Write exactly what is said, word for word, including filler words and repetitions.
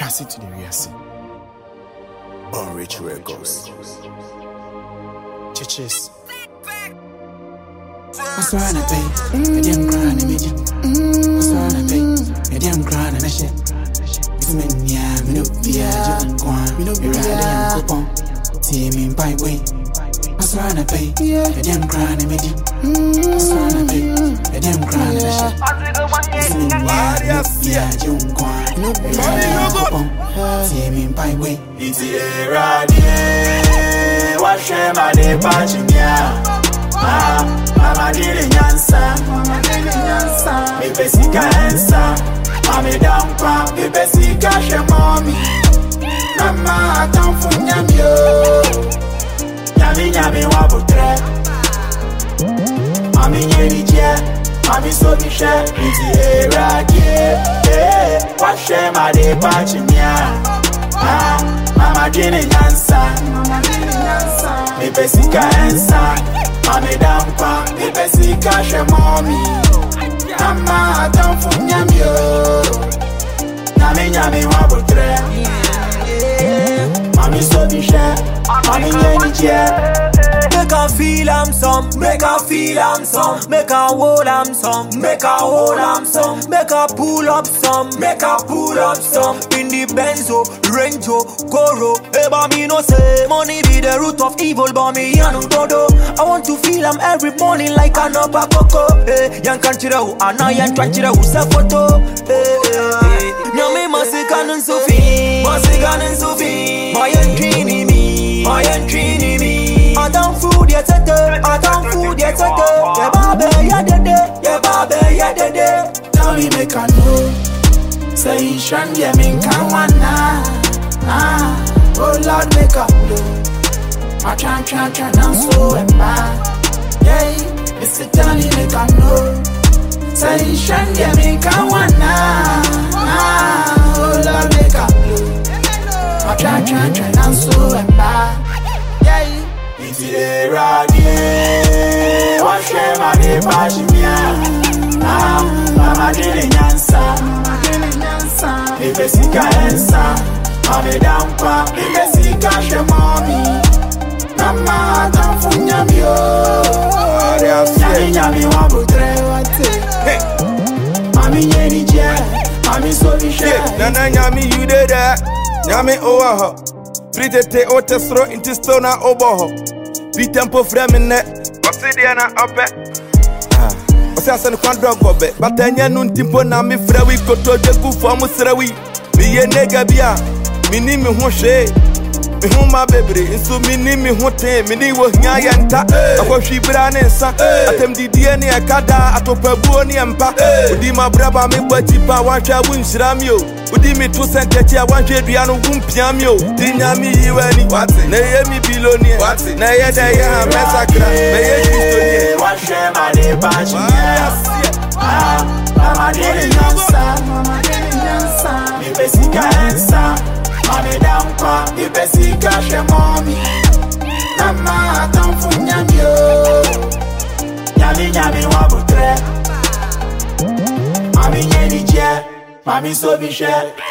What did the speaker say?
trust it to the real scene. On Rich Records. Churches. I swear I pay, I didn't cry and I I swear I pay, I didn't cry and I shit. It's me, yeah, me no be a joke, me no be a coupon. See me in pipe way. I swear I pay, I didn't cry and I I swear I pay, I didn't cry and I shit. It's me, yeah, me no be a joke, me no be a coupon. See me in pipe way. It's a radio. What shame I did patch me out. Ah, mama dili nyansa, mama dili nyansa. Me pesika ensa, mami dampa. Me pesika she mommy. Mama atamfu nyamyo, nyami nyami wabutre. Mami nyeri je, mami sobi she. Iti era kie, eh. Washe ma de pachi mia. Ah, mama dili nyansa, mama dili nyansa. Me pesika ensa. Mami dampa, me pesika she mommy. Mama atamfu nyamyo, nyami nyami wabutre. Mami sobi she, mami nyeni je. Make her feel am some, make her feel am some, make her hold am some, make her hold am some, make her pull up some, make her pull up some. In the Benzo, Range-o, Goro, eba me no say money be the root of evil, but me yanu dodo. I want to feel am every morning like an upper coco. Eh, yan kanchira hu ana yan kanchira hu sa photo. Eh, eh, nyame masika nun sufi, masika nun sufi. My entrini me, my entrini me. I don't food yet today, I don't food yet today. Yeah, baby, yeah, dede, yeah, baby, yeah, dede. Tell me make I know. Say you shan yeah, me can one na. Ah, oh Lord, make up blow. I try, try, try, now so and bad. Yeah, Mister Tell me make I know. Say you shan yeah, me can one na. Ah, oh Lord, make up blow. I try, try, try, now so and bad. Yeah. It's a radio. What shame I did patch me out. Ah, mama dili nyansa, mama dili nyansa. Me pesika ensa, mami dampa. Me pesika she mommy. Mama atamfu nyamyo, nyami nyami wabutre wate. Mami nyeni je, mami sobi she. Nana nyami you did that, nyami owa ho. Pretete o tesro inti stona oboho. Bi tempo frame ne Obsidian ope. Ah Osi asen kwan dog be But enye nun timpo na mi frewi koto jeku fo mu srewi. Mi ye nega bia mi ni mi ho hwe. Mi ho ma bebre nso mi ni mi ho ten mi ni wo hia yenta. Akwahwi bra ne nsa atem didie ne akada atopabuo ne empa. Odi ma braba mi gbati pa wanhwa wu nhira mi o. Udi mi two cent echi a wanhwe dua no gumpia mi o. Tinya mi yiwani na ye mi bilonie na ye da ye ha mesakra na ye kristonie. Washe ma de patch me ah mama dili nyansa, mama dili nyansa. Me pesika ensa, mami dampa. Me pesika she mommy. Mama atamfu nyamyo, nyami nyami wabutre. Mami nyeni je, mami sobi she.